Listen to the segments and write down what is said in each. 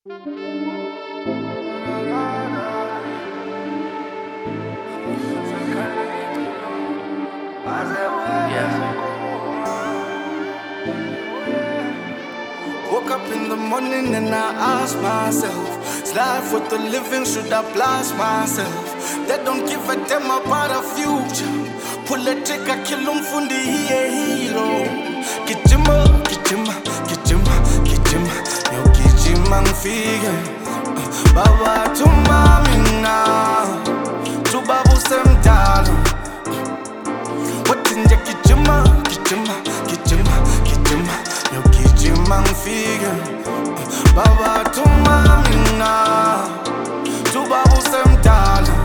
Woke up in the morning and I ask myself, is life worth the living? Should I blast myself? They don't give a damn about the future. Pull a trigger, kill him from the hero. Kijima, kijima, kijima, kijima. Yo kijima ngfike. Baba tumami na tubabu semdala. Watinja kijima, kijima, kijima, kijima. Yo kijima ngfike. Baba tumami na tubabu semdala.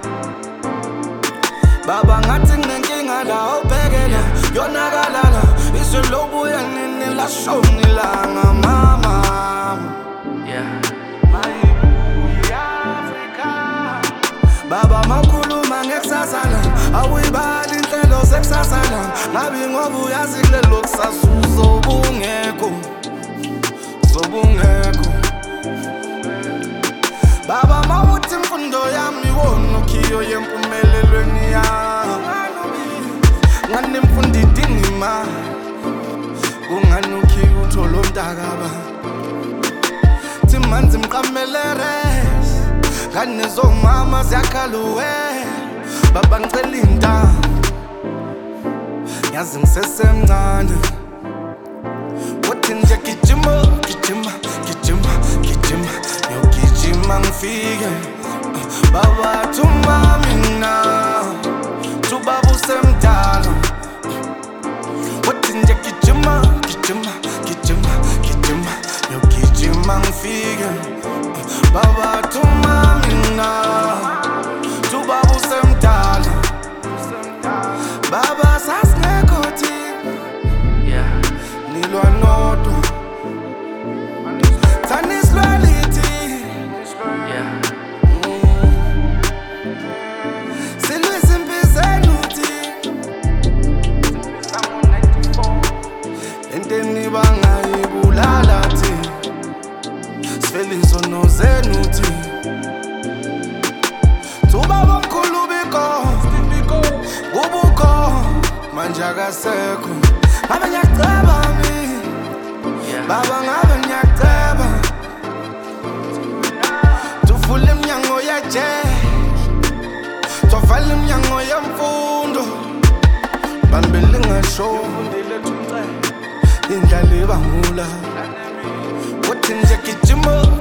Baba ngathi nginenkinga la ubhekela yona kalala isolobu yanini la shoni langa mama. Baba makhuluma ngekusasana awuyibali inhlelo sekusasana ngabi ngoba uyazi kulelo kusasa uzobungekho Baba mawuthi imfundo yami wona ukhiyo yempumelelweni yami ngani imfundo idingima kungani ukhiyo uthola ontakaba thimanzi mqamelere ngane zomama ziyakhaluwe baba ngicela inta yazi ngisesemncane wathi nje gijima gijima gijima gijima yo gijima ngifike baba thuma mina tubaba usemdala wathi nje gijima gijima gijima gijima yo gijima ngifike baba thuma mina tubaba usemdala baba sasingekhothi nilwa nodwa Tanisloyalty Silwisa impizenuthi enteni bangayibulala thi sifele izono zenuthi tubaba omkhulu biko ubukho manje akasekho ngabe ngiyaceba baba ngabe ngiyaceba tuvule iminyango yejele tovala iminyango yemfundo bambele ngasho indlala ibangula wathi nje gijima